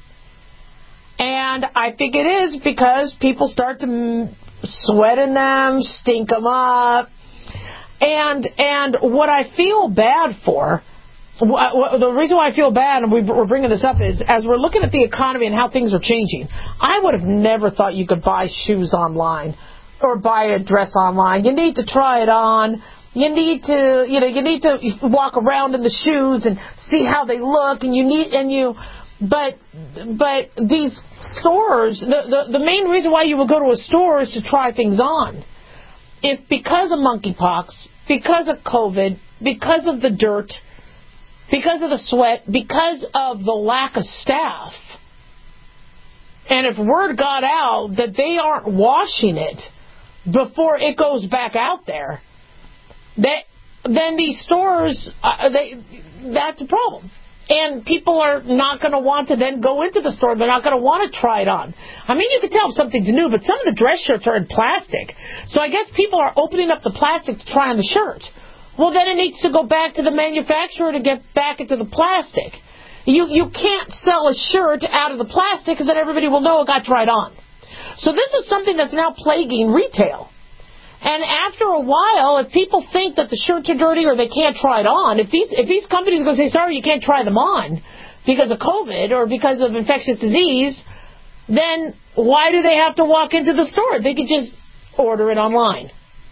And I think it is because people start to sweat in them, stink them up. And and what I feel bad for, the reason why I feel bad, and we're bringing this up, is as we're looking at the economy and how things are changing, I would have never thought you could buy shoes online or buy a dress online. You need to try it on. You need to, you know, you need to walk around in the shoes and see how they look, and you need, and you, but, but these stores, the, the, the main reason why you would go to a store is to try things on. If because of monkeypox, because of COVID, because of the dirt, because of the sweat, because of the lack of staff, and if word got out that they aren't washing it before it goes back out there, that then these stores, uh, they, that's a problem. And people are not going to want to then go into the store. They're not going to want to try it on. I mean, you can tell if something's new, but some of the dress shirts are in plastic. So I guess people are opening up the plastic to try on the shirt. Well, then it needs to go back to the manufacturer to get back into the plastic. You, you can't sell a shirt out of the plastic because then everybody will know it got tried on. So this is something that's now plaguing retail. And after a while, if people think that the shirts are dirty or they can't try it on, if these if these companies are going to say, sorry, you can't try them on because of COVID or because of infectious disease, then why do they have to walk into the store? They could just order it online.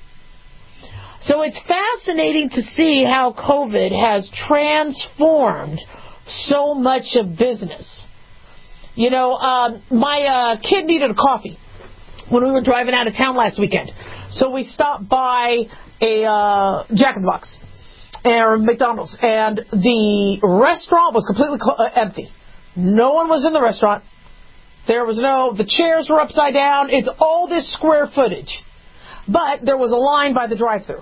So it's fascinating to see how COVID has transformed so much of business. You know, uh, my uh, kid needed a coffee when we were driving out of town last weekend. So we stopped by a uh, Jack in the Box or McDonald's, and the restaurant was completely cl- uh, empty. No one was in the restaurant. There was no, the chairs were upside down. It's all this square footage. But there was a line by the drive-thru.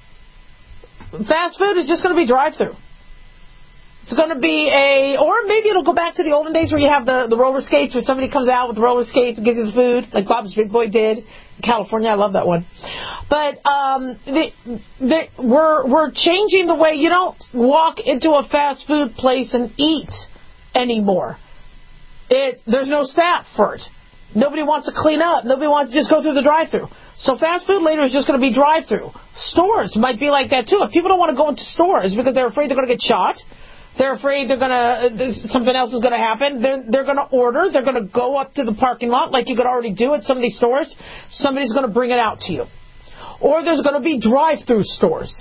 Fast food is just going to be drive-thru. It's going to be a, or maybe it'll go back to the olden days where you have the, the roller skates, where somebody comes out with the roller skates and gives you the food, like Bob's Big Boy did in California. I love that one. But um, the, the, we're we're changing the way you don't walk into a fast food place and eat anymore. It there's no staff for it. Nobody wants to clean up. Nobody wants to just go through the drive-thru. So fast food later is just going to be drive-thru. Stores might be like that too. If people don't want to go into stores because they're afraid they're going to get shot, they're afraid they're going to something else is going to happen, they're they're going to order. They're going to go up to the parking lot like you could already do at some of these stores. Somebody's going to bring it out to you. Or there's going to be drive-thru stores.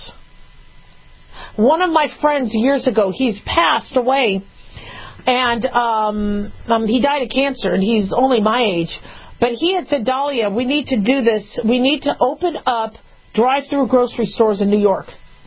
One of my friends years ago, he's passed away. And um, um, he died of cancer, and he's only my age. But he had said, Dahlia, we need to do this. We need to open up drive-through grocery stores in New York,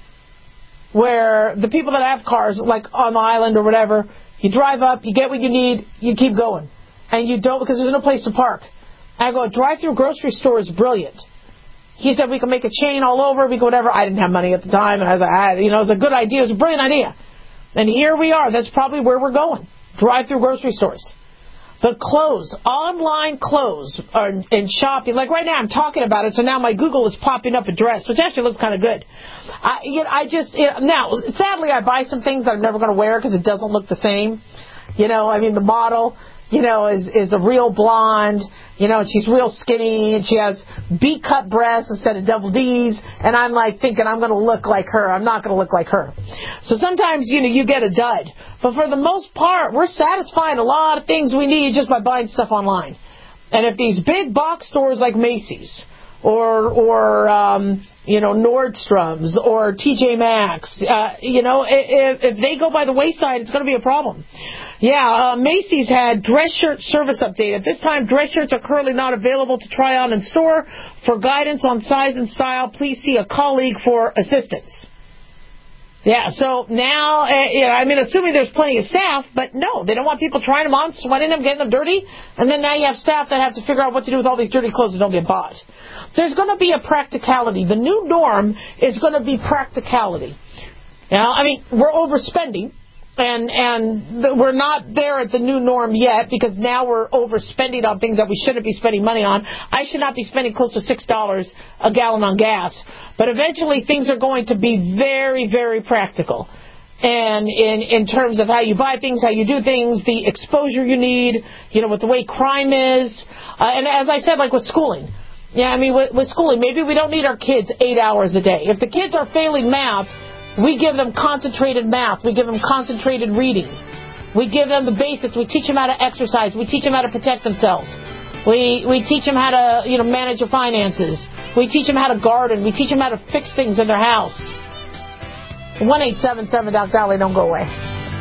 where the people that have cars, like on the island or whatever, you drive up, you get what you need, you keep going. And you don't, because there's no place to park. I go, a drive-through grocery store is brilliant. He said we can make a chain all over, we can whatever. I didn't have money at the time, and I was like, I, you know, it was a good idea. It was a brilliant idea. And here we are. That's probably where we're going. Drive-through grocery stores. But clothes, online clothes are in shopping. Like right now I'm talking about it, so now my Google is popping up a dress, which actually looks kind of good. I, you know, I just, you know, now, sadly I buy some things that I'm never going to wear because it doesn't look the same. You know, I mean, the model, you know, is, is a real blonde, you know, and she's real skinny, and she has B-cut breasts instead of double D's, and I'm like thinking I'm going to look like her. I'm not going to look like her. So sometimes, you know, you get a dud. But for the most part, we're satisfying a lot of things we need just by buying stuff online. And if these big box stores like Macy's, or, or um, you know, Nordstrom's, or T J Maxx, uh, you know, if, if they go by the wayside, it's going to be a problem. Yeah, uh, Macy's had dress shirt service update. At this time, dress shirts are currently not available to try on in store. For guidance on size and style, please see a colleague for assistance. Yeah, so now, uh, you know, I mean, assuming there's plenty of staff, but no, they don't want people trying them on, sweating them, getting them dirty, and then now you have staff that have to figure out what to do with all these dirty clothes that don't get bought. There's going to be a practicality. The new norm is going to be practicality. You know, I mean, we're overspending. And and the, we're not there at the new norm yet because now we're overspending on things that we shouldn't be spending money on. I should not be spending close to six dollars a gallon on gas. But eventually things are going to be very, very practical. And in, in terms of how you buy things, how you do things, the exposure you need, you know, with the way crime is. Uh, and as I said, like with schooling. Yeah, I mean, with, with schooling, maybe we don't need our kids eight hours a day. If the kids are failing math, we give them concentrated math. We give them concentrated reading. We give them the basics. We teach them how to exercise. We teach them how to protect themselves. We we teach them how to, you know, manage their finances. We teach them how to garden. We teach them how to fix things in their house. one eight seven seven Doc Dolly, don't go away.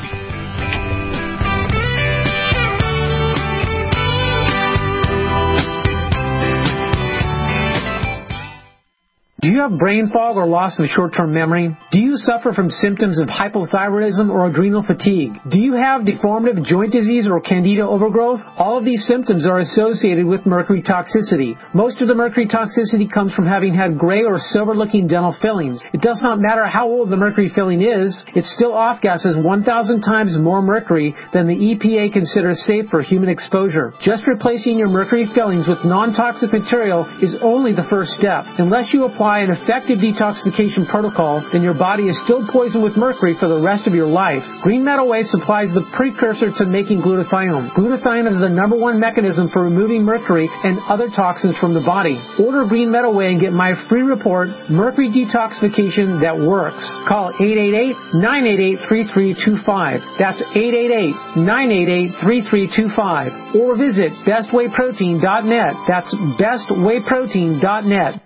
Do you have brain fog or loss of short-term memory? Do you suffer from symptoms of hypothyroidism or adrenal fatigue? Do you have deformative joint disease or candida overgrowth? All of these symptoms are associated with mercury toxicity. Most of the mercury toxicity comes from having had gray or silver-looking dental fillings. It does not matter how old the mercury filling is, it still off-gases one thousand times more mercury than the E P A considers safe for human exposure. Just replacing your mercury fillings with non-toxic material is only the first step. Unless you apply apply an effective detoxification protocol, then your body is still poisoned with mercury for the rest of your life. Green Meadow Way supplies the precursor to making glutathione. Glutathione is the number one mechanism for removing mercury and other toxins from the body. Order Green Meadow Way and get my free report, Mercury Detoxification That Works. Call eight eight eight, nine eight eight, three three two five. That's eight eight eight, nine eight eight, three three two five. Or visit best way protein dot net. That's best way protein dot net.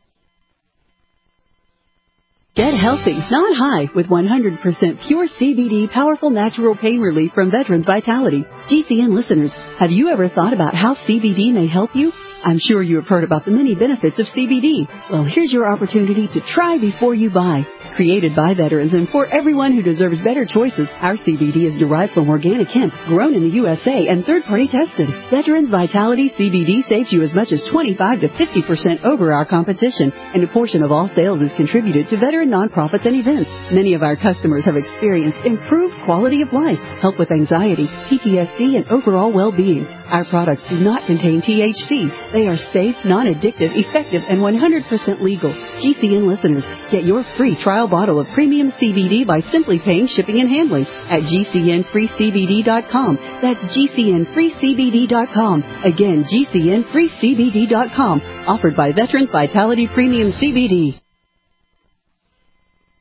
Get healthy, not high, with one hundred percent pure C B D powerful natural pain relief from Veterans Vitality. G C N listeners, have you ever thought about how C B D may help you? I'm sure you have heard about the many benefits of C B D. Well, here's your opportunity to try before you buy. Created by veterans and for everyone who deserves better choices, our C B D is derived from organic hemp, grown in the U S A and third-party tested. Veterans Vitality C B D saves you as much as twenty-five to fifty percent over our competition, and a portion of all sales is contributed to veteran nonprofits and events. Many of our customers have experienced improved quality of life, help with anxiety, P T S D, and overall well-being. Our products do not contain T H C. They are safe, non-addictive, effective, and one hundred percent legal. G C N listeners, get your free trial bottle of premium C B D by simply paying shipping and handling at G C N free C B D dot com. That's G C N free C B D dot com. Again, G C N free C B D dot com. Offered by Veterans Vitality Premium C B D.